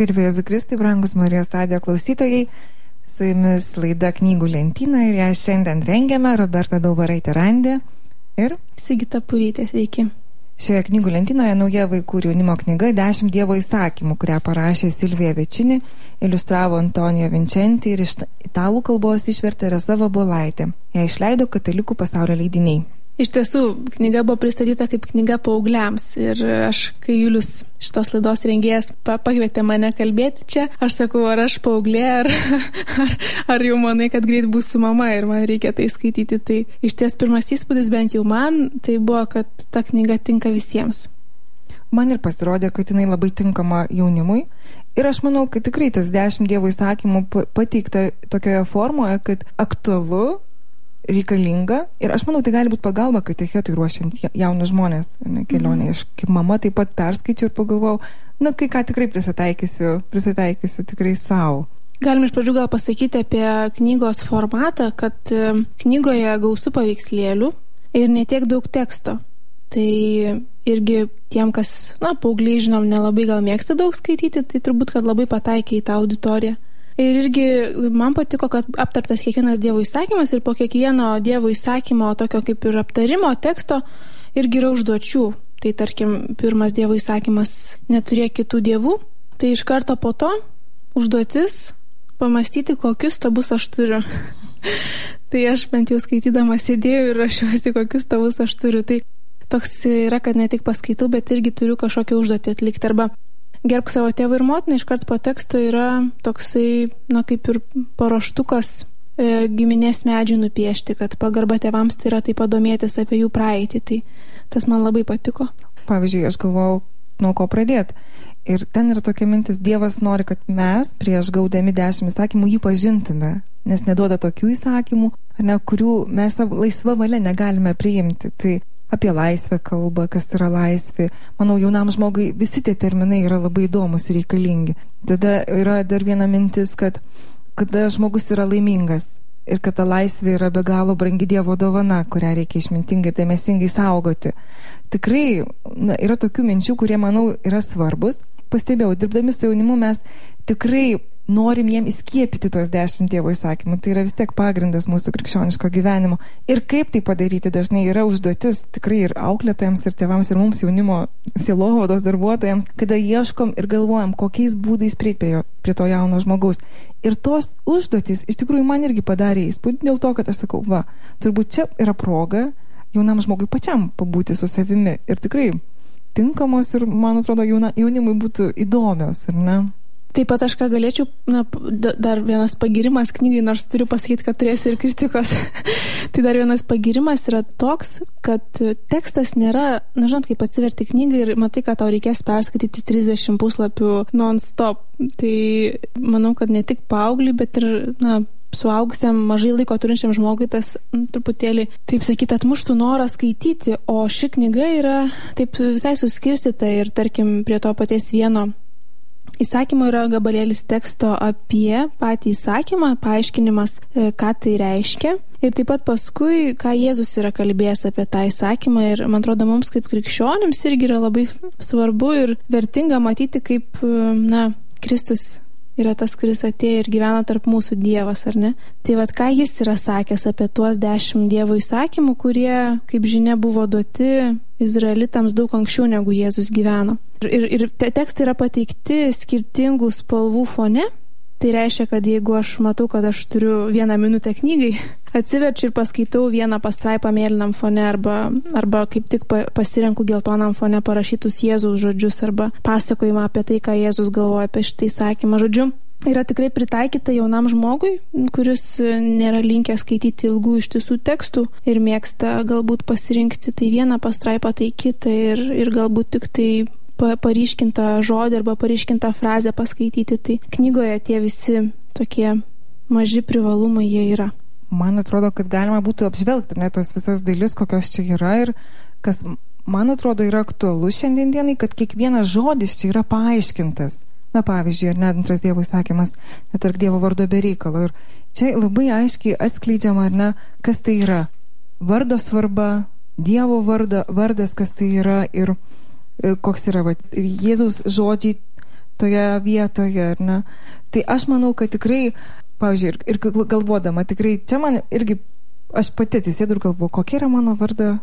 Garbė Jėzui Kristui, brangus Marijos radijo klausytojai, su jumis laida Knygų lentyna ir ją šiandien rengiame Roberta Daubaraitė Randė ir Sigita Purytė, sveiki. Šioje Knygų lentynoje nauja vaikų ir jaunimo knyga 10 Dievo įsakymų, kurią parašė Silvija Večini, iliustravo Antonijo Vincenti ir iš italų kalbos išvertė Rasa Vabolaitė. Ją išleido Katalikų pasaulio leidiniai. Iš tiesų, knyga buvo pristatyta kaip knyga paaugliams ir aš, kai Julius šitos laidos rengėjas pakvietė mane kalbėti čia, aš sakau, ar aš paauglė, ar jau manai, kad greit būsiu mama ir man reikia tai skaityti. Tai iš ties pirmas įspūdis, bent jau man, tai buvo, kad ta knyga tinka visiems. Man ir pasirodė, kad jinai labai tinkama jaunimui ir aš manau, kad tikrai tas 10 Dievo įsakymų pateikta tokioje formoje, kad aktualu, reikalinga ir aš manau, tai gali būti pagalba katechetui ruošiant jaunus žmonės kelionėje. Aš kaip mama taip pat perskaičiau ir pagalvojau, kai ką tikrai prisitaikysiu tikrai savo. Galime iš pradžių gal pasakyti apie knygos formatą, kad knygoje gausu paveikslėlių ir netiek daug teksto. Tai irgi tiem, kas, paaugliai, žinom, nelabai gal mėgsta daug skaityti, tai turbūt, kad labai pataikė į tą auditoriją. Ir irgi man patiko, kad aptartas kiekvienas Dievo įsakymas ir po kiekvieno Dievo įsakymo tokio kaip ir aptarimo teksto irgi yra užduočių. Tai tarkim, pirmas Dievo įsakymas neturėk kitų dievų, tai iš karto po to užduotis pamastyti, kokius stabus aš turiu. Tai aš bent jau skaitydama sėdėjau ir rašiausi, kokius stabus aš turiu. Tai toks yra, kad ne tik paskaitau, bet irgi turiu kažkokią užduotį atlikti. Arba gerbk savo tėvą ir motiną, iškart po teksto yra toksai, kaip ir paruoštukas giminės medžių nupiešti, kad pagarba tėvams tai yra taip padomėtis apie jų praeitį. Tai tas man labai patiko. Pavyzdžiui, aš galvojau, nuo ko pradėti. Ir ten yra tokia mintis, Dievas nori, kad mes prieš gaudami 10 įsakymų jį pažintume, nes neduoda tokių įsakymų, kurių mes laisva valia negalime priimti. Tai apie laisvę kalba, kas yra laisvė. Manau, jaunam žmogui visi tie terminai yra labai įdomus ir reikalingi. Tada yra dar viena mintis, kad kada žmogus yra laimingas ir kad ta laisvė yra be galo brangi Dievo dovana, kurią reikia išmintingai ir dėmesingai saugoti. Tikrai yra tokių minčių, kurie, manau, yra svarbus. Pastebėjau, dirbdami su jaunimu mes tikrai norim jiem įskiepyti tuos 10 Dievo įsakymų. Tai yra vis tiek pagrindas mūsų krikščioniško gyvenimo. Ir kaip tai padaryti dažnai yra užduotis tikrai ir auklėtojams, ir tėvams, ir mums jaunimo sielovados darbuotojams, kada ieškom ir galvojam, kokiais būdais prieiti prie to jauno žmogaus. Ir tos užduotys iš tikrųjų man irgi padarė įspūdį dėl to, kad aš sakau, turbūt čia yra proga jaunam žmogui pačiam pabūti su savimi. Ir tikrai tinkamos ir, man atrodo, jaunimui būtų įdomios, ar ne? Taip pat aš ką galėčiau, dar vienas pagirimas knygai, nors turiu pasakyti, kad turėsiu ir kritikos. Tai dar vienas pagirimas yra toks, kad tekstas nėra, žinot, kaip atsiverti knygą ir matai, kad tau reikės perskaityti 30 puslapių non-stop. Tai manau, kad ne tik paaugliui, bet ir, suaugusiam, mažai laiko turinčiam žmogui tas truputėlį, taip sakyti, atmuštų norą skaityti, o ši knyga yra taip visai suskirstyta ir, tarkim, prie to paties vieno įsakymo yra gabalėlis teksto apie patį įsakymą, paaiškinimas, ką tai reiškia. Ir taip pat paskui, ką Jėzus yra kalbėjęs apie tą įsakymą. Ir man atrodo, mums kaip krikščionims irgi yra labai svarbu ir vertinga matyti, kaip, Kristus yra tas, kuris atėjo ir gyvena tarp mūsų Dievas, ar ne? Tai ką jis yra sakęs apie tuos 10 Dievo įsakymų, kurie, kaip žinia, buvo duoti izraelitams daug anksčiau negu Jėzus gyveno. Ir tekstai yra pateikti skirtingų spalvų fone. Tai reiškia, kad jeigu aš matau, kad aš turiu 1 minutę knygai, atsiverčiu ir paskaitau vieną pastraipą mėlynam fone arba kaip tik pasirenku geltonam fone parašytus Jėzaus žodžius arba pasakojimą apie tai, ką Jėzus galvoja apie šitą įsakymą. Žodžiu, yra tikrai pritaikyta jaunam žmogui, kuris nėra linkęs skaityti ilgų ištisų tekstų ir mėgsta galbūt pasirinkti tai vieną pastraipą, tai kitą ir galbūt tik tai paryškintą žodį arba paryškintą frazę paskaityti. Tai knygoje tie visi tokie maži privalumai jie yra. Man atrodo, kad galima būtų apžvelgti tos visas dalis, kokios čia yra ir kas, man atrodo, yra aktualu šiandien dienai, kad kiekvienas žodis čia yra paaiškintas. Pavyzdžiui, ar ne, 2 Dievo įsakymas, netark Dievo vardo be reikalo. Ir čia labai aiškiai atskleidžiama, ar ne, kas tai yra. Vardo svarba, Dievo vardas, kas tai yra ir koks yra Jėzaus žodžiai toje vietoje, ar ne? Tai aš manau, kad tikrai, pavyzdžiui, ir galvodama, tikrai čia man irgi, aš pati atsisėdu ir galvoju, kokia yra mano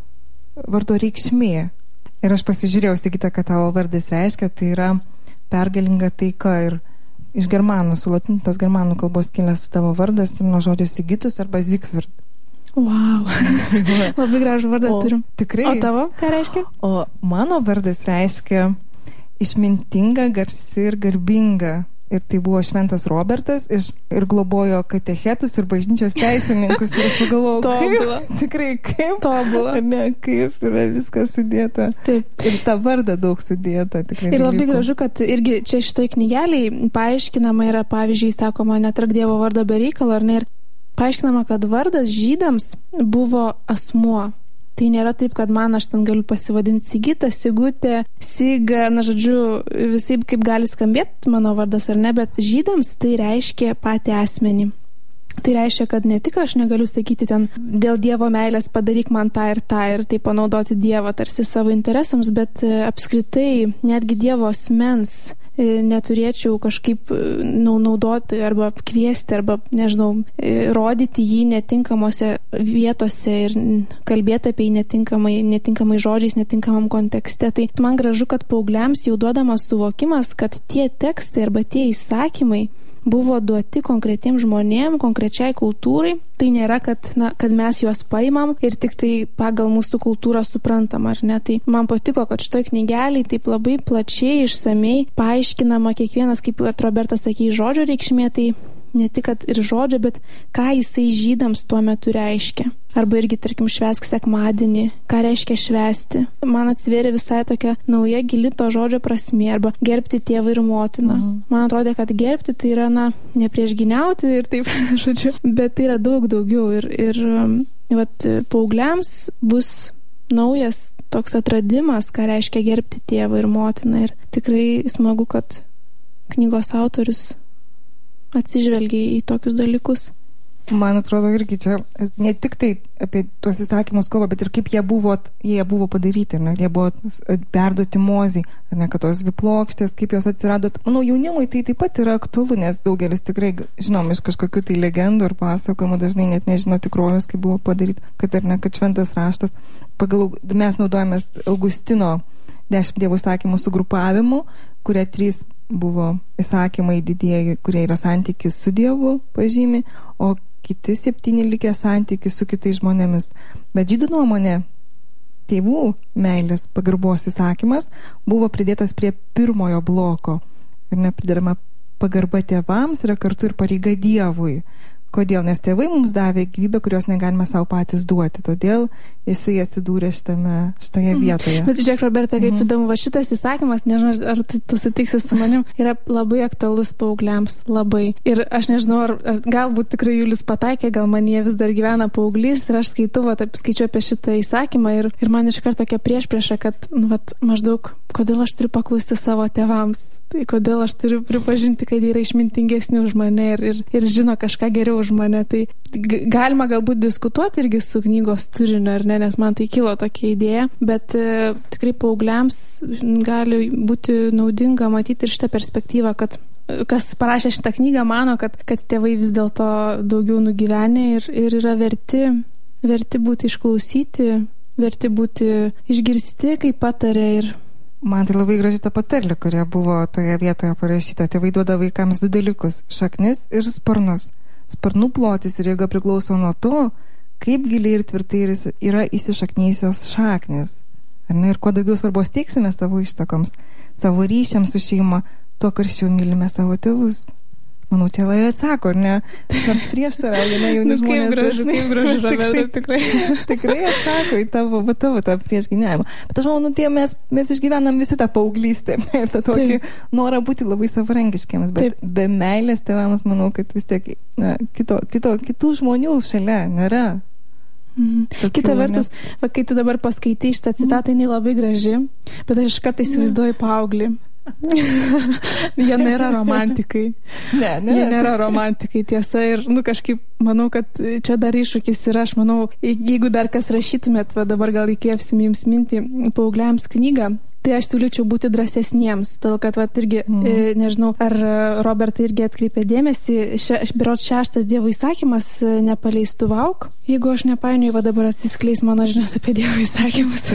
vardo reikšmė. Ir aš pasižiūrėjau, Sigita, kad tavo vardas reiškia, tai yra pergalinga taika ir iš germanų, sulatintos germanų kalbos kilęs tavo vardas nuo žodžio Sigitus arba Zigfrid. Wow. Labai gražų vardą turim. Tikrai. O tavo ką reiškia? O mano vardas reiškia išmintinga, garsi ir garbinga. Ir tai buvo šventas Robertas ir globojo katechetus ir bažnyčios teisininkus. Ir aš pagalvojau, kaip tobula. Ne, kaip yra viskas sudėta. Taip. Ir tą vardą daug sudėta. Tikrai ir labai gražu, kad irgi čia šitoj knygeliai paaiškinama yra, pavyzdžiui, sakoma, netrak Dievo vardo be reikalo, ar ne? Ir paaiškinama, kad vardas žydams buvo asmuo. Tai nėra taip, kad man aš ten galiu pasivadinti Sigita, Sigutė, Siga, na žodžiu, visai kaip gali skambėti mano vardas ar ne, bet žydams tai reiškia patį asmenį. Tai reiškia, kad ne tik aš negaliu sakyti ten dėl Dievo meilės padaryk man tą ir tai panaudoti Dievą tarsi savo interesams, bet apskritai netgi Dievo asmens neturėčiau kažkaip naudoti arba kviesti arba, nežinau, rodyti jį netinkamose vietose ir kalbėti apie jį netinkamai žodžiais, netinkamam kontekste. Tai man gražu, kad paaugliams jau duodamas suvokimas, kad tie tekstai arba tie įsakymai buvo duoti konkretiems žmonėms, konkrečiai kultūrai. Tai nėra, kad mes juos paimam ir tik tai pagal mūsų kultūrą suprantam, ar ne? Tai man patiko, kad šitoj knygeliai taip labai plačiai, išsamei paaiškinama kiekvienas, kaip Robertas sakė, žodžio reikšmė, tai ne tik kad ir žodžio, bet ką jisai žydams tuo metu reiškia. Arba irgi, tarkim, švęsk sekmadienį, ką reiškia švęsti. Man atsivėrė visai tokia nauja gili to žodžio prasmė, arba gerbti tėvą ir motiną. Man atrodė, kad gerbti tai yra, nepriešginiauti ir taip, žodžiu, bet tai yra daug daugiau ir paaugliams bus naujas toks atradimas, ką reiškia gerbti tėvą ir motiną. Ir tikrai smagu, kad knygos autorius atsižvelgia į tokius dalykus. Man atrodo irgi čia ne tik tai apie tuos įsakymus kalba, bet ir kaip jie buvo padaryti, ne? Jie buvo perduoti Mozei, ne, kad tos dvi plokštės, kaip jos atsirado. Manau, jaunimui tai taip pat yra aktualu, nes daugelis tikrai žinom iš kažkokių tai legendų ir pasakojimų, dažnai net nežino tikrovės, kaip buvo padaryti, kad šventas raštas. Mes naudojamės Augustino 10 dievų įsakymų sugrupavimu, kurie 3 buvo įsakymai didieji, kurie yra santykis su Dievu pažymi, o kiti 7 likę santykis su kitais žmonėmis. Bet žydų nuomonė, tėvų meilės pagarbos įsakymas buvo pridėtas prie pirmojo bloko. Ir nepridedama pagarba tėvams yra kartu ir pareiga Dievui. Kodėl? Nes tėvai mums davė gyvybę, kurios negalime savo patys duoti. Todėl jisai atsidūrė šitoje vietoje. Bet žiūrėk, Roberta, kaip įdomu, šitas įsakymas, nežinau, ar tu sutiksi su manim, yra labai aktualus paaugliams. Labai. Ir aš nežinau, ar galbūt tikrai Julius pataikė, gal man jie vis dar gyvena paauglys ir aš skaičiu apie šitą įsakymą ir man iš karto tokia priešprieša, kad maždaug, kodėl aš turiu paklusti savo tėvams. Tai kodėl aš turiu pripažinti, kad jie yra išmintingesni už mane ir žino kažką geriau už mane. Tai galima galbūt diskutuoti irgi su knygos turiniu, ar ne, nes man tai kilo tokia idėja, bet tikrai paaugliams gali būti naudinga matyti ir šitą perspektyvą, kad kas parašė šitą knygą mano, kad tėvai vis dėlto daugiau nugyvenę ir yra verti būti išklausyti, verti būti išgirsti, kaip patarė. Ir man tai labai graži ta patarlė, kuria buvo toje vietoje parašyta. Tėvai duoda vaikams 2 dalykus – šaknis ir sparnus. Sparnų plotis ir jėga priklauso nuo to, kaip giliai ir tvirtai yra įsišaknyjusios šaknys. Ar ne? Ir kuo daugiau svarbos teiksime savo ištakoms, savo ryšiams su šeima, tuo karščiau mylime savo tėvus. Manau, čia lai atsako, ar ne? Nors prieštarauja, jauni žmonės dažnai. Kaip gražu, Roberta, tikrai atsako į tavo tą priešgyniavimą. Bet aš manau, mes išgyvenam visi tą paauglystę ir tą tokį norą būti labai savarankiškiams. Bet be meilės tėvams, manau, kad vis tiek kitų žmonių šalia nėra. Kita vertus, kai tu dabar paskaitai šitą citatą, jinai labai graži, bet aš kartais įsivaizduoju paauglį. Jie nėra romantikai. Jie nėra romantikai, tiesa. Ir kažkaip manau, kad čia dar iššūkis yra. Aš manau, jeigu dar kas rašytumėt, dabar gal įkvėpsim jums mintį paaugliams knygą, tai aš siūlyčiau būti drąsesniems, todėl kad irgi, nežinau, ar Robertai irgi atkreipė dėmesį, berods 6 Dievo įsakymas nepaleistuvauk, jeigu aš nepainioju, va dabar atsiskleis mano žinios apie Dievo įsakymus.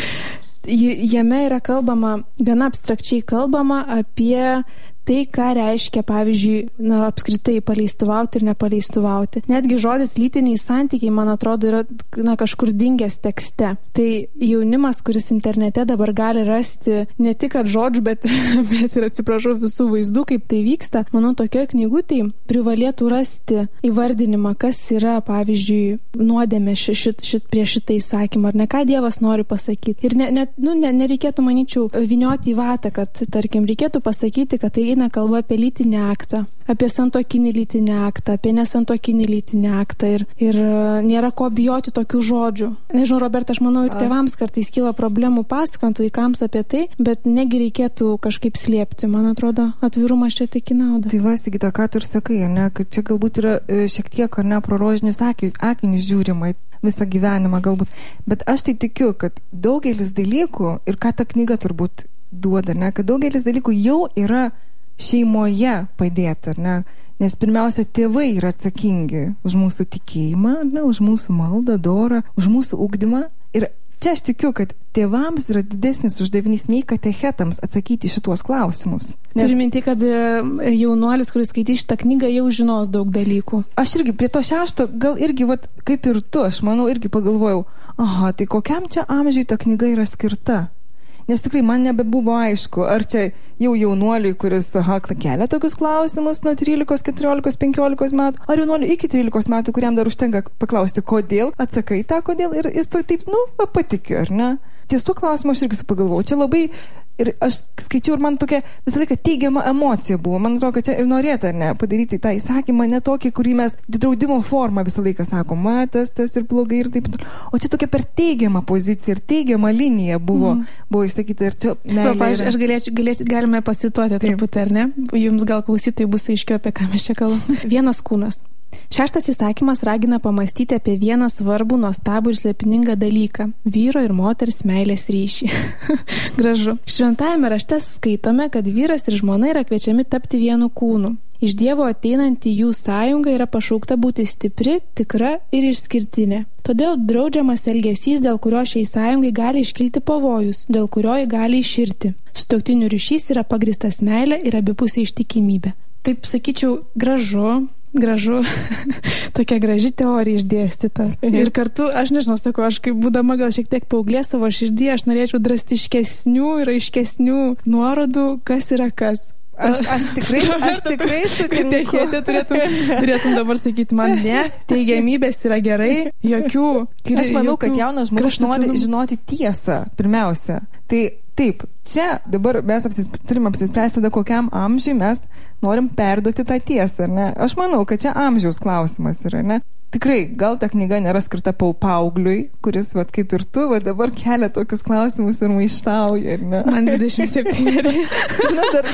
Jame yra kalbama, gana abstrakčiai kalbama apie tai, ką reiškia, pavyzdžiui, apskritai paleistuvauti ir nepaleistuvauti. Netgi žodis lytiniai santykiai, man atrodo, yra kažkur dingęs tekste. Tai jaunimas, kuris internete dabar gali rasti ne tik žodžių, bet ir, atsiprašau, visų vaizdų, kaip tai vyksta, manau, tokioje knygutėje privalėtų rasti įvardinimą, kas yra, pavyzdžiui, nuodėmė prieš šitą įsakymą, ar ne, ką Dievas nori pasakyti. Ir nereikėtų, manyčiau, vynioti į vatą, kad, tarkim, reikėtų pasakyti, kad tai eina kalba apie lytinį aktą, apie santuokinį lytinį aktą, apie nesantuokinį lytinį aktą ir nėra ko bijoti tokių žodžių. Nežinau, Roberta, aš manau, ir tėvams kartais kyla problemų pasakant vaikams apie tai, bet negi reikėtų kažkaip slėpti. Man atrodo, atvirumas čia tik į naudą. Tai va, Sigita, ką tu ir sakai, ne, kad čia galbūt yra šiek tiek, ar ne, pro rožinius akinius žiūrima visą gyvenimą galbūt. Bet aš tai tikiu, kad daugelis dalykų, ir ką ta knyga turbūt duoda, ne, kad daugelis dalykų jau yra šeimoje padėti, ar ne? Nes pirmiausia, tėvai yra atsakingi už mūsų tikėjimą, ne, už mūsų maldą, dorą, už mūsų ugdymą. Ir čia aš tikiu, kad tėvams yra didesnis uždavinys nei katechetams atsakyti šituos klausimus. Turiu minti, kad jaunuolis, kuris skaitys šitą knygą, jau žinos daug dalykų. Aš irgi prie to 6, gal irgi, kaip ir tu, aš manau, irgi pagalvojau, tai kokiam čia amžiui ta knyga yra skirta? Nes tikrai man nebebuvo aišku, ar čia jau jaunuoliui, kuris kelia tokius klausimus nuo 13, 14, 15 metų, ar jaunuoliui iki 13 metų, kuriam dar užtenka paklausti, kodėl, atsakai tą kodėl ir jis to taip, patiki, ar ne? Ties tuo klausimu aš irgi pagalvojau, čia labai, ir aš skaičiau ir man tokia visą laiką teigiama emocija buvo, man atrodo, kad čia ir norėta, ar ne, padaryti tą įsakymą ne tokį, kurį mes draudimo formą visą laiką sakom, tas ir blogai ir taip, o čia tokia per teigiamą poziciją ir teigiamą liniją buvo išsakyta ir čia meilė. Aš galime pasituoti truputį, ar ne? Jums gal klausytojai bus aiškiau, apie ką mes čia kalbame. Vienas kūnas. 6 įsakymas ragina pamastyti apie vieną svarbų, nuostabų ir slėpiningą dalyką – vyro ir moters meilės ryšį. Gražu. Šventajame rašte skaitome, kad vyras ir žmona yra kviečiami tapti vienu kūnu. Iš Dievo ateinanti jų sąjunga yra pašaukta būti stipri, tikra ir išskirtinė. Todėl draudžiamas elgesys, dėl kurio šiai sąjungai gali iškilti pavojus, dėl kurio ji gali iširti. Sutuoktinių ryšys yra pagristas meilė ir abipusė ištikimybė. Taip sakyčiau, gražu, tokia graži teorija išdėstyta. Ir kartu, aš nežinau, sakau, aš kaip būdama gal šiek tiek paauglė savo širdį, aš norėčiau drastiškesnių ir aiškesnių nuorodų, kas yra kas. Aš tikrai sutinku. Turėtum dabar sakyti man, ne, teigiamybės yra gerai, jokių. Aš manau, kad jaunas žmogus nori žinoti tiesą, pirmiausia. Tai taip, čia dabar mes turim apsispręsti, tada kokiam amžiui mes norim perduoti tą tiesą, ar ne? Aš manau, kad čia amžiaus klausimas yra, ne? Tikrai, gal ta knyga nėra skirta paaugliui, kuris, kaip ir tu, dabar kelia tokius klausimus ir maištauja, ar ne? Man 27. Dar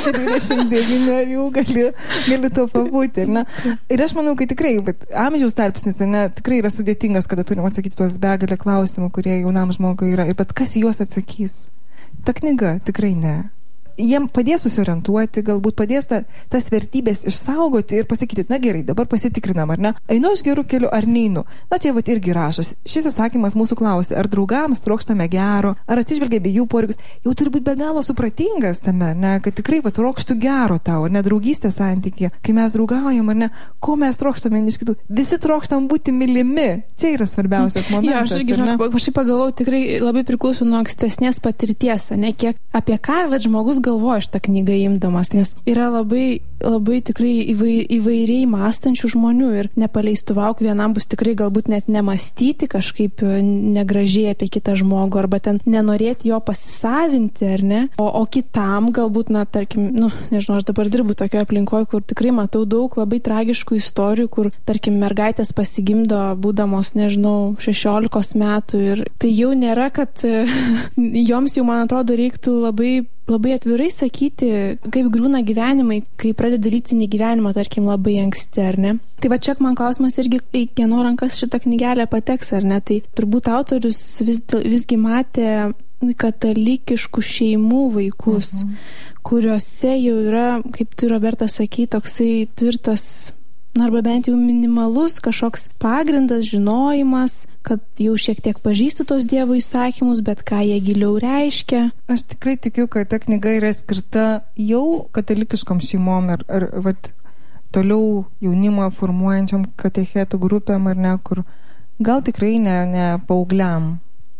29 gali to pabūti, ar ne? Ir aš manau, kad tikrai, amžiaus tarpsnis, ne, tikrai yra sudėtingas, kada turim atsakyti tuos begalę klausimų, kurie jaunam žmogui yra. Bet kas į juos atsakys? Ta knyga tikrai ne. Jiem padės susiorientuoti, galbūt padės tas vertybės išsaugoti ir pasakyti, na gerai, dabar pasitikrinam, ar ne? Einu aš gerų keliu, ar neinu? Na čia irgi rašos. Šis įsakymas mūsų klausia, ar draugams trokštame gero, ar atsižvelgia bei jų poreikius. Jau turi būti be galo supratingas tame, ne? Kad tikrai trokštų gero tau, ar ne, draugystės santykyje. Kai mes draugaujam, ar ne, ko mes trokštame iš kitų? Visi trokštam būti mylimi. Čia yra svarbiausias momentas. Aš irgi pagalvojau, tikrai labai priklauso nuo ankstesnės patirties, ne, kiek apie ką žmogus galvoja šitą knygą imdamas, nes yra labai tikrai įvairiai mąstančių žmonių ir nepaleistuvauk vienam bus tikrai galbūt net nemąstyti kažkaip negražiai apie kitą žmogų arba ten nenorėti jo pasisavinti, ar ne? O kitam galbūt, tarkim, nežinau, aš dabar dirbu tokioje aplinkoje, kur tikrai matau daug labai tragiškų istorijų, kur, tarkim, mergaitės pasigimdo būdamos, nežinau, 16 metų ir tai jau nėra, kad joms jau, man atrodo, reiktų labai atvirai sakyti, kaip griūna gyvenimai, kai pradeda lytinį gyvenimą, tarkim, labai anksti, ar ne? Tai va čia man klausimas irgi, į kieno rankas šitą knygelę pateks, ar ne? Tai turbūt autorius visgi matė katalikiškų šeimų vaikus, kuriuose jau yra, kaip tu, Roberta, sakai, toksai tvirtas, arba bent jau minimalus kažkoks pagrindas, žinojimas, kad jau šiek tiek pažįstu tos Dievo įsakymus, bet ką jie giliau reiškia. Aš tikrai tikiu, kad ta knyga yra skirta jau katalikiškom šeimom ar vat, toliau jaunimą formuojančiam katechetų grupėm, ar ne, kur gal tikrai ne paaugliam.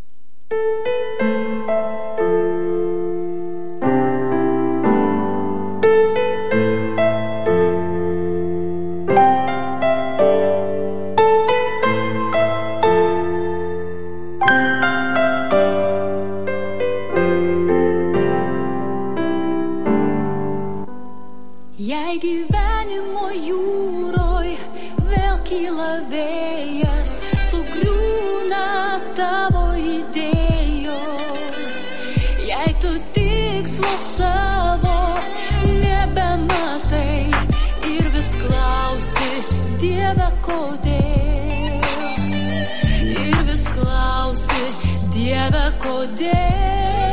Jei gyvenimo jūroj vėl kyla vėjas, sugriūna tavo idėjos. Jei tu tikslo savo nebematai ir vis klausi, Dieve, kodėl? Ir vis klausi, Dieve, kodėl?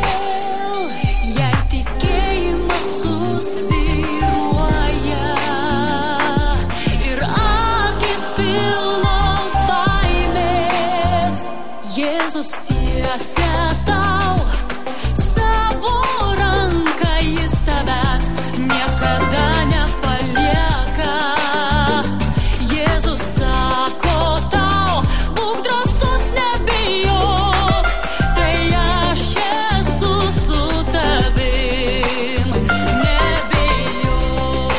Jei tikėjimas susvyruoja ir akis pilnos baimės, Jėzus tiesia tau savo ranką, jis tavęs niekada nepalieka. Jėzus sako tau, būk drąsus, nebijok, tai aš esu su tavim, nebijok.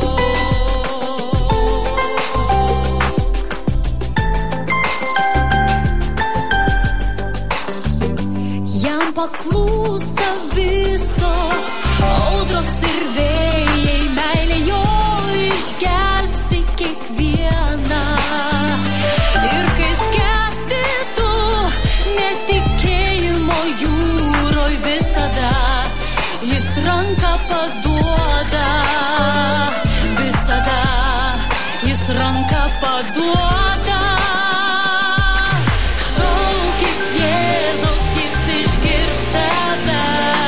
Jam paklūsta visos audros ir vėjai, meilė jo išgelbsti kiekvieną. Ir kai skęsti tu netikėjimo jūroj, visada jis ranką paduoda, visada jis ranką paduoda. Šaukis Jėzaus, jis išgirs tave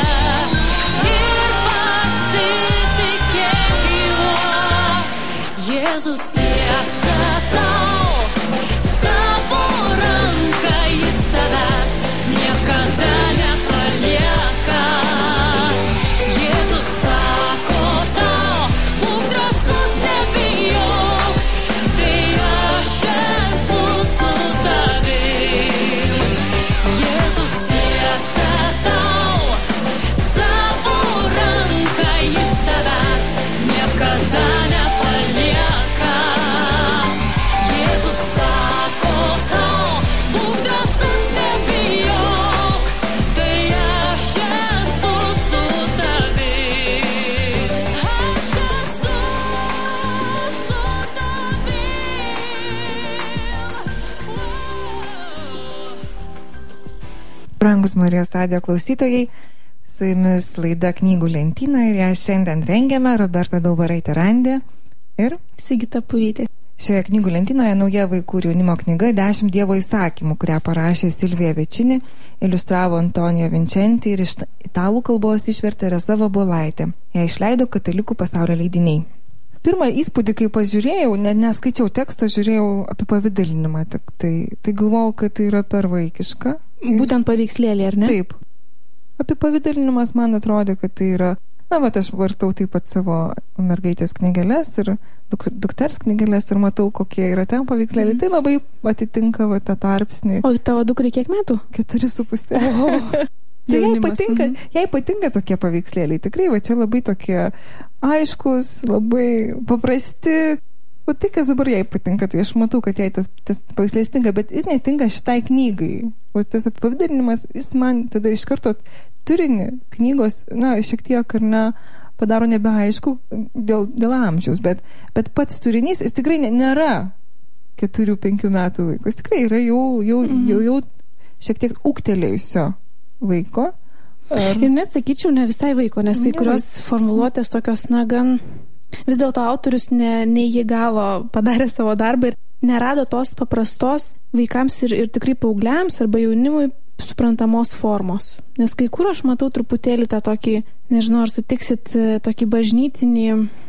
ir pasitikėk juo. Jėzus tiesia tau savo ranką, jis tavęs niekada nepalieka. Jėzus sako tau, būk drąsus, nebijok, tai aš esu su tavim. Jėzus tiesia tau savo ranką, jis tavęs niekada nepalieka. Jėzus sako tau, būk drąsus, nebijok, tai aš esu su tavim. Aš esu su tavim. Brangus Marijos radijo klausytojai, su jumis laida Knygų lentyna ir ją šiandien rengiame Roberta Daubaraitė-Randė ir Sigita Purytė. šioje Knygų lentynoje nauja vaikų ir jaunimo knyga 10 Dievo įsakymų, kurią parašė Silvija Večini, iliustravo Antonijo Vincenti ir iš italų kalbos išvertė Rasa Vabolaitė. Ją išleido Katalikų pasaulio leidiniai. Pirmą įspūdį, kai pažiūrėjau, neskaičiau teksto, žiūrėjau apipavidalinimą, tai galvojau, kad tai yra per vaikiška. Būtent paveikslėlė, ar ne? Taip. Apipavidalinimas man atrodė, kad tai yra, aš vartau taip pat savo mergaitės knygelės ir dukters knygelės ir matau, kokie yra ten paveikslėliai. Tai labai atitinka tą tarpsnį. O tavo dukrai kiek metų? 4,5. Jai patinka tokie paveikslėliai. Tikrai, čia labai tokie aiškus, labai paprasti. O tai, kas dabar jai patinka, tai aš matau, kad jai tas paveikslėlis tinka, bet jis netinka šitai knygai. O tas apipavidalinimas, jis man tada iš karto turinį knygos, šiek tiek padaro nebeaišku dėl amžiaus, bet pats turinys, jis tikrai nėra 4-5 metų vaiko. Jis tikrai yra jau šiek tiek ūgtelėjusio vaiko. Ir net sakyčiau, ne visai vaiko, nes kai kurios formuluotės tokios, gan vis dėlto autorius ne iki galo padarė savo darbą ir nerado tos paprastos vaikams ir tikrai paaugliams arba jaunimui suprantamos formos. Nes kai kur aš matau truputėlį tą tokį, nežinau, ar sutiksit, tokį bažnytinį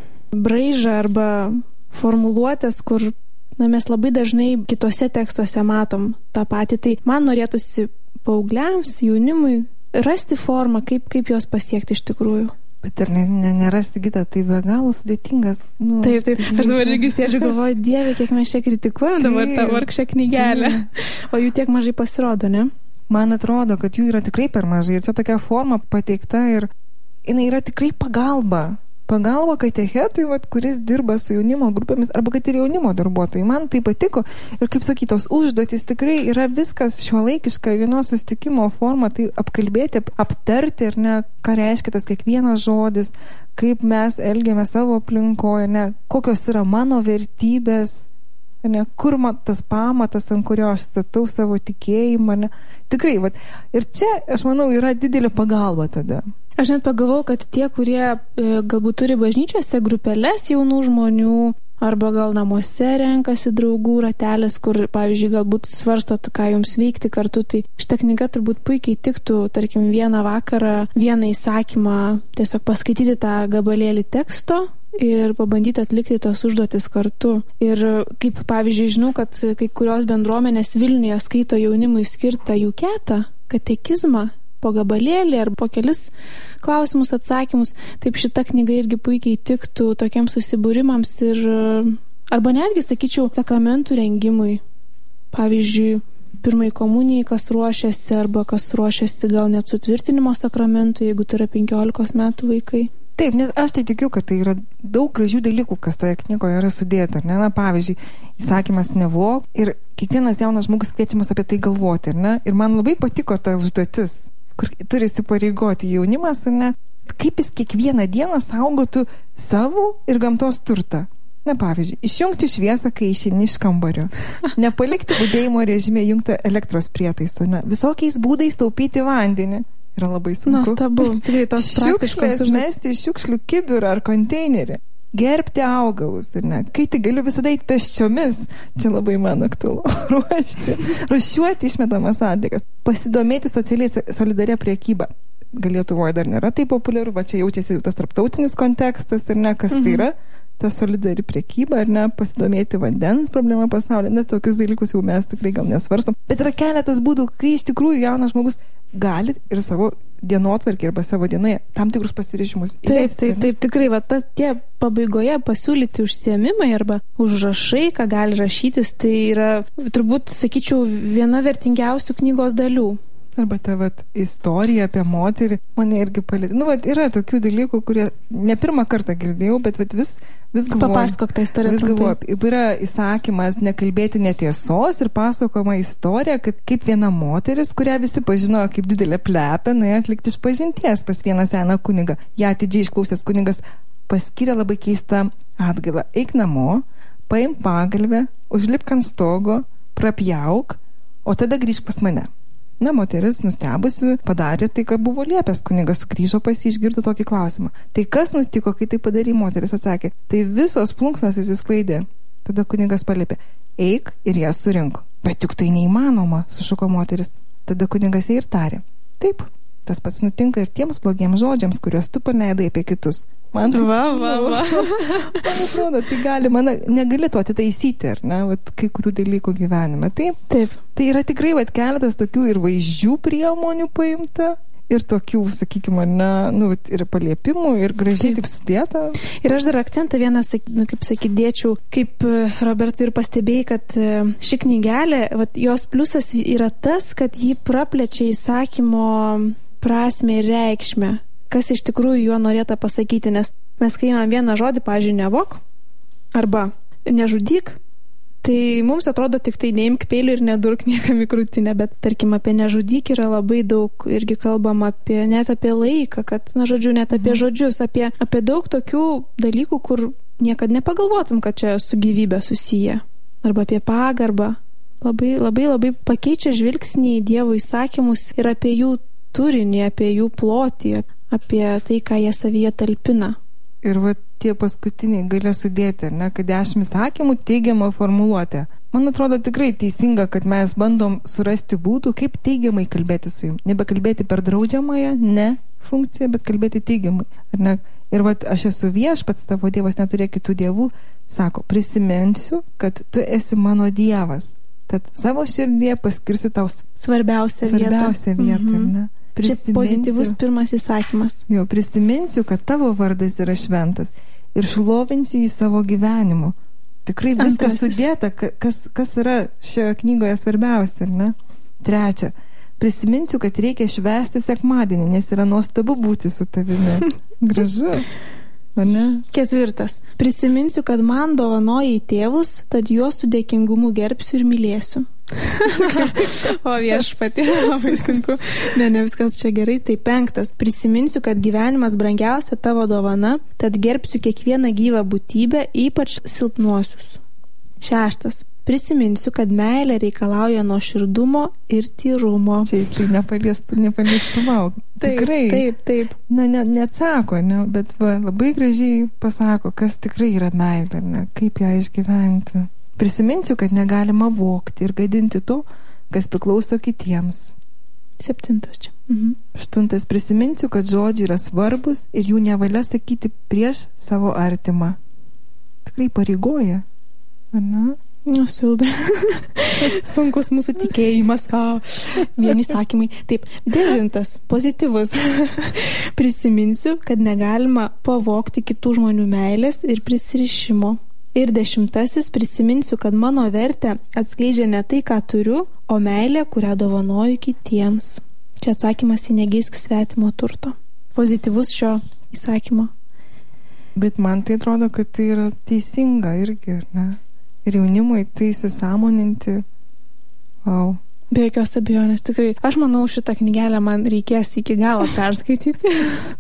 braižą arba formuluotės, kur mes labai dažnai kitose tekstuose matom tą patį. Tai man norėtųsi paaugliams, jaunimui rasti formą, kaip jos pasiekti iš tikrųjų. Bet ir nerasti kitą, tai be galo sudėtingas. Taip. Aš dabar irgi sėdžiu, galvoju, Dieve, kiek mes čia kritikuojam dabar tą vargšę knygelę. O jų tiek mažai pasirodo, ne? Man atrodo, kad jų yra tikrai per mažai. Ir čia tokia forma pateikta ir jinai yra tikrai pagalba. Pagalba katechetui, kuris dirba su jaunimo grupėmis, arba kad ir jaunimo darbuotojai. Man tai patiko. Ir kaip sakytos, užduotis tikrai yra viskas šiuolaikiška, vienos susitikimo forma, tai apkalbėti, aptarti, ir ne, ką reiškia tas kiekvienas žodis, kaip mes elgiame savo aplinkoje, ne, kokios yra mano vertybės, ne, kur tas pamatas, ant kurio aš statau savo tikėjimą. Ne. Tikrai, ir čia, aš manau, yra didelė pagalba tada. Aš net pagalvojau, kad tie, kurie galbūt turi bažnyčiose grupeles jaunų žmonių, arba gal namuose renkasi draugų ratelės, kur, pavyzdžiui, galbūt svarstot, ką jums veikti kartu, tai šita knyga turbūt puikiai tiktų, tarkim, vieną vakarą, vieną įsakymą, tiesiog paskaityti tą gabalėlį teksto ir pabandyti atlikti tos užduotis kartu. Ir kaip, pavyzdžiui, žinau, kad kai kurios bendruomenės Vilniuje skaito jaunimui skirtą Juketą, katekizmą, po gabalėlį ar po kelis klausimus, atsakymus. Taip šita knyga irgi puikiai tiktų tokiems susibūrimams ir arba netgi, sakyčiau, sakramentų rengimui. Pavyzdžiui, pirmai komunijai, kas ruošiasi, arba kas ruošiasi gal net sutvirtinimo sakramentų, jeigu tai yra 15 metų vaikai. Taip, nes aš tai tikiu, kad tai yra daug gražių dalykų, kas toje knygoje yra sudėta, ar ne? Na, pavyzdžiui, įsakymas nevok, ir kiekvienas jaunas žmogus kviečiamas apie tai galvoti, ar ne? Ir man labai patiko ta užduotis, kur turi įsipareigoti jaunimas, ar ne? Kaip jis kiekvieną dieną saugotų savo ir gamtos turtą. Na, pavyzdžiui, išjungti šviesą, kai išeini iš kambario. Nepalikti budėjimo režime jungti elektros prietaiso, ne? Visokiais būdais taupyti vandenį. Yra labai sunku. Nuostabu. Tikrai tos praktiškos užduotys. Mesti šiukšlių kibirą ar konteinerį. Gerbti augalus, ir ne? Kai tai galiu visada eiti pėsčiomis, čia labai man aktualu, rūšiuoti išmetamas atliekas, pasidomėti socialiai solidaria prekyba. Gal Lietuvoje dar nėra taip populiaru, čia jaučiasi tas tarptautinis kontekstas, ir ne, kas tai yra, ta solidari prekyba, ar ne, pasidomėti vandens problema pasaulyje, net tokius dalykus jau mes tikrai gal nesvarstom. Bet yra keletas būdų, kai iš tikrųjų jaunas žmogus gali ir savo dienotvarkį arba savo dienoje tam tikrus pasiryžimus įvesti. Taip, tikrai, tie pabaigoje pasiūlyti užsiėmimai arba užrašai, ką gali rašytis, tai yra, turbūt, sakyčiau, viena vertingiausių knygos dalių. Arba ta istorija apie moterį mane irgi palėtė. Yra tokių dalykų, kurie ne pirmą kartą girdėjau, bet vis galvoju. Papasakok tą istoriją. Vis galvoju. Yra įsakymas nekalbėti netiesos ir pasakoma istorija, kad kaip viena moteris, kurią visi pažinojo kaip didelė plepė, nuėjo atlikti išpažinties pas vieną seną kunigą. Ja atidžiai išklausęs kunigas paskyrė labai keistą atgailą. Eik namo, paimk pagalvę, užlipk ant stogo, prapjauk, o tada grįžk pas mane. Na, moteris nustebusi padarė tai, ką buvo liepęs. Kunigas sugrįžo pas jį, išgirdo tokį klausimą. Tai kas nutiko, kai tai padarė? Moteris atsakė, tai visos plunksnos įsisklaidė. Tada kunigas paliepė, eik ir jas surink. Bet juk tai neįmanoma, sušuko moteris. Tada kunigas ją ir tarė. Taip, tas pats nutinka ir tiems blogiems žodžiams, kuriuos tu paleidai apie kitus. Man atrodo, tai galima, negali to atitaisyti, ar ne, kai kurių dalykų gyvenime. Taip. Tai yra tikrai keletas tokių ir vaizdžių priemonių paimta, ir tokių, sakykime, ir paliepimų, ir gražiai taip sudėta. Ir aš dar akcentą vieną, kaip sakydėčiau, kaip Robertai ir pastebėjai, kad ši knygelė, jos pliusas yra tas, kad ji praplečia įsakymo prasmę ir reikšmę. Kas iš tikrųjų juo norėta pasakyti, nes mes kai imam vieną žodį, pavyzdžiui, nevok arba nežudyk, tai mums atrodo tik tai neimk peilių ir nedurk niekam į krūtinę, bet tarkim apie nežudyk yra labai daug, irgi kalbam net apie laiką, kad, net apie žodžius, apie daug tokių dalykų, kur niekad nepagalvotum, kad čia su gyvybė susiję, arba apie pagarbą. Labai, labai, labai pakeičia žvilgsnį į Dievo įsakymus ir apie jų turinį, apie jų plotį, apie tai, ką jie savyje talpina. Ir va tie paskutiniai galės sudėti, ar ne, kad 10 įsakymų teigiamą formuluotę. Man atrodo tikrai teisinga, kad mes bandom surasti būdų, kaip teigiamai kalbėti su jum. Nebekalbėti per draudžiamąją, ne funkciją, bet kalbėti teigiamai. Ar ne? Ir va aš esu viešpats, tavo Dievas, neturėk kitų dievų. Sako, prisiminsiu, kad tu esi mano Dievas. Tad savo širdie paskirsiu tau svarbiausią vietą, ar ne? Čia pozityvus pirmas įsakymas. Jo, prisiminsiu, kad tavo vardas yra šventas ir šlovinsiu į savo gyvenimo. Tikrai viskas sudėta, kas yra šioje knygoje svarbiausia, ar ne? 3. Prisiminsiu, kad reikia švęsti sekmadienį, nes yra nuostabu būti su tavimi. Gražu, ar ne? 4. Prisiminsiu, kad man dovanojai tėvus, tad juos su dėkingumu gerbsiu ir mylėsiu. O viešpatie, labai sunku. Ne viskas čia gerai. Tai 5. Prisiminsiu, kad gyvenimas brangiausia tavo dovana, tad gerbsiu kiekvieną gyvą būtybę, ypač silpnuosius. 6. Prisiminsiu, kad meilė reikalauja nuoširdumo ir tyrumo. Čia nepaliestumau. Tikrai. Taip. Na, neatsako, ne, bet va, labai gražiai pasako, kas tikrai yra meilė, ne, kaip ją išgyventi. Prisiminsiu, kad negalima vogti ir gadinti to, kas priklauso kitiems. 7. čia. 8. Prisiminsiu, kad žodžiai yra svarbus ir jų nevalia sakyti prieš savo artimą. Tikrai pareigoja, ar ne? Siaubė. Sunkus mūsų tikėjimas. Vieni sakymai. Taip. 9. Pozityvus. Prisiminsiu, kad negalima pavogti kitų žmonių meilės ir prisirišimo. Ir 10. Prisiminsiu, kad mano vertę atskleidžia ne tai, ką turiu, o meilė, kurią dovanoju kitiems. Čia atsakymas į negeisk svetimo turto. Pozityvus šio įsakymo. Bet man tai atrodo, kad tai yra teisinga irgi, ne? Ir jaunimui tai įsisąmoninti. Wow. Be jokios abejonės, tikrai. Aš manau, šitą knygelę man reikės iki galo perskaityti.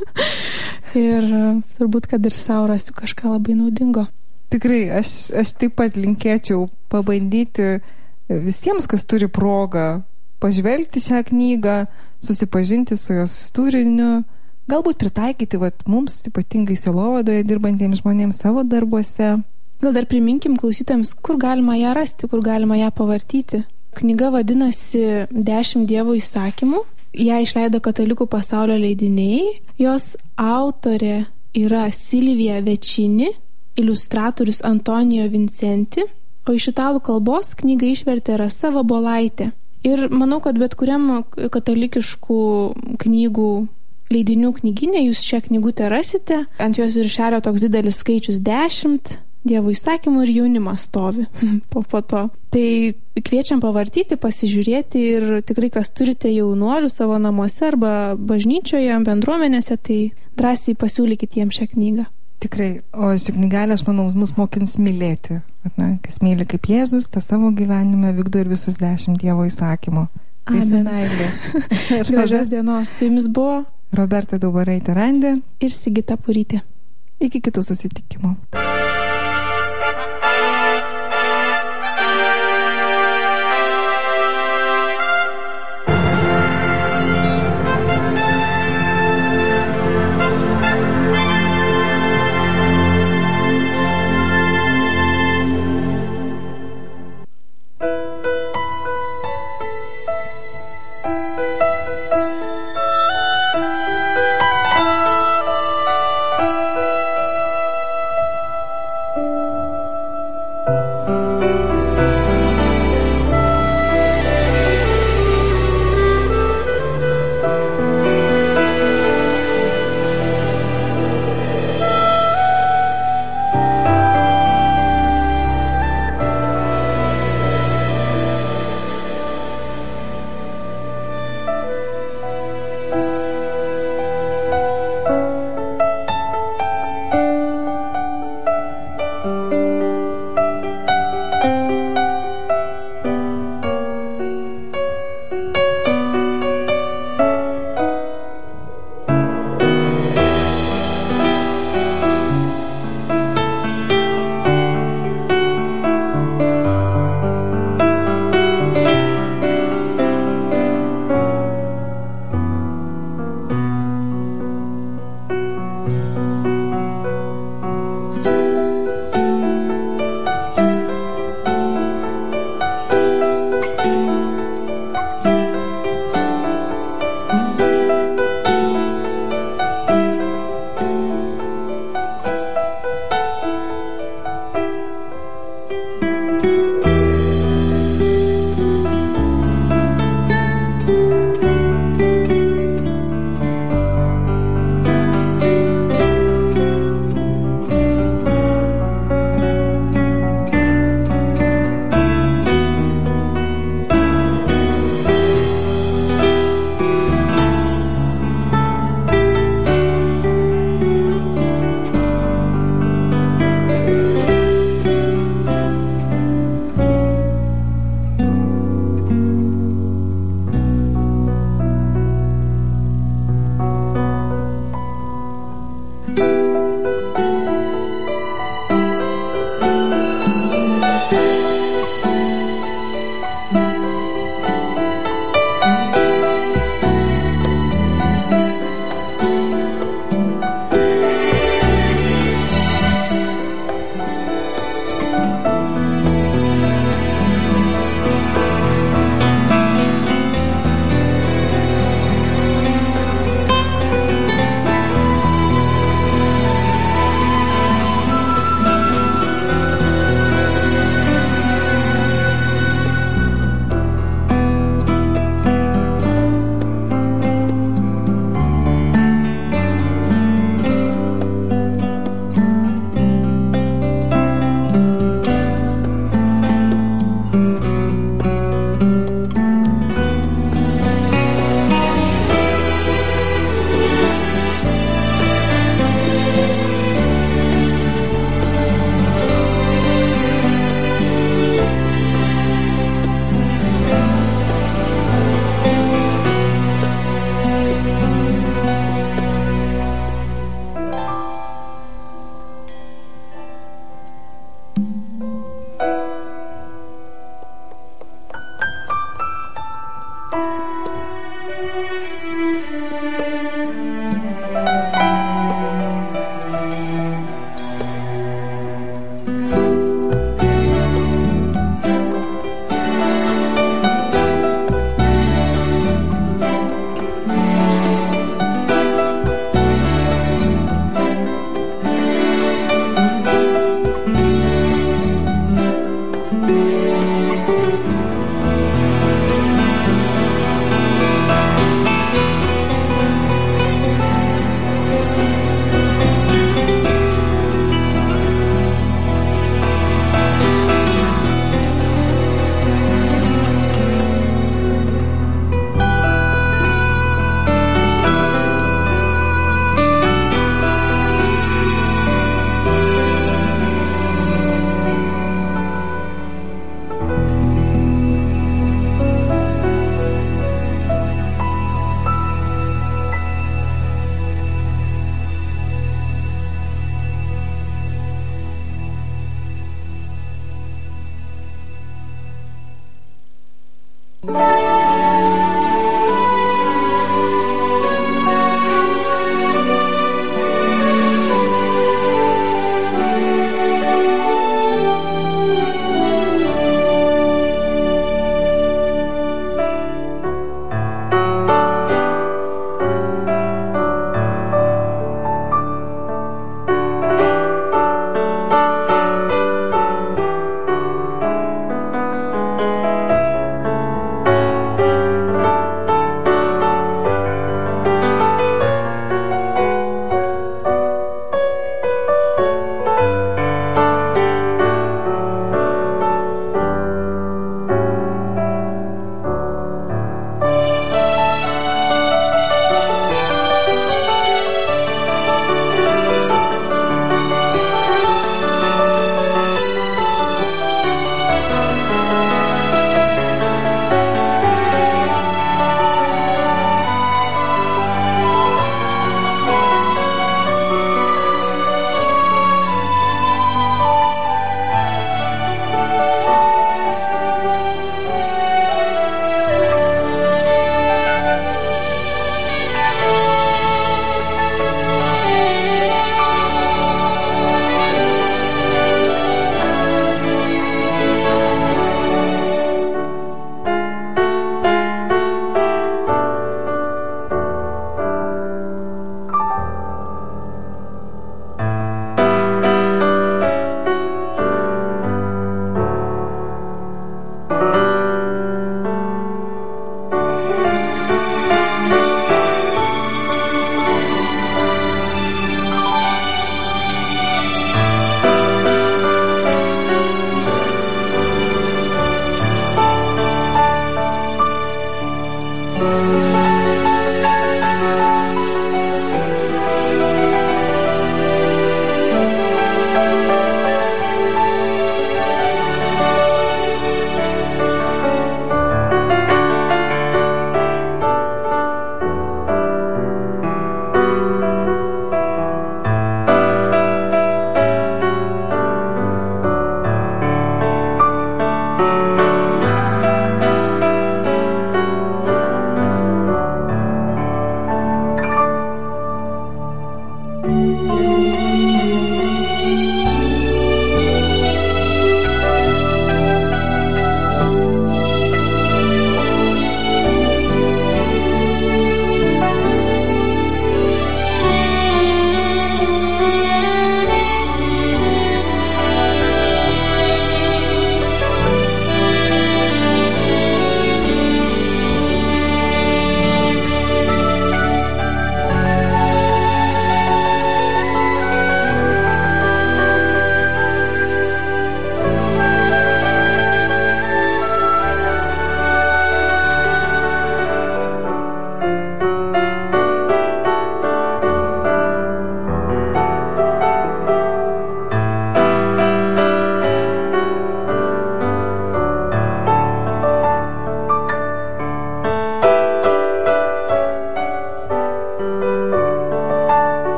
Ir turbūt, kad ir sau rasiu kažką labai naudingo. Tikrai, aš taip pat linkėčiau pabandyti visiems, kas turi progą pažvelgti šią knygą, susipažinti su jos turiniu, galbūt pritaikyti mums ypatingai sielovadoje dirbantiems žmonėms savo darbuose. Gal dar priminkim klausytojams, kur galima ją rasti, kur galima ją pavartyti. Knyga vadinasi 10 Dievo įsakymų. Ją išleido Katalikų pasaulio leidiniai. Jos autorė yra Silvija Večini, iliustratorius Antonijo Vincenti, o iš italų kalbos knygą išvertė Rasa Vabolaitė. Ir manau, kad bet kuriam katalikiškų knygų leidinių knyginė jūs šią knygutę rasite. Ant jos viršelio toks didelis skaičius 10 Dievo įsakymų ir jaunimas stovi po to. Tai kviečiam pavartyti, pasižiūrėti ir tikrai, kas turite jaunuolių savo namuose arba bažnyčioje, bendruomenėse, tai drąsiai pasiūlykite jiems šią knygą. Tikrai, o ši knygelė, aš manau, mus mokins mylėti. Ne? Kas myli kaip Jėzus, tą savo gyvenime vykdo ir visus 10 Dievo įsakymų. Tai su meilė. Gražios dienos. Su jumis buvo Roberta Daubaraitė Randė ir Sigita Purytė. Iki kitų susitikimų.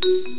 Thank you.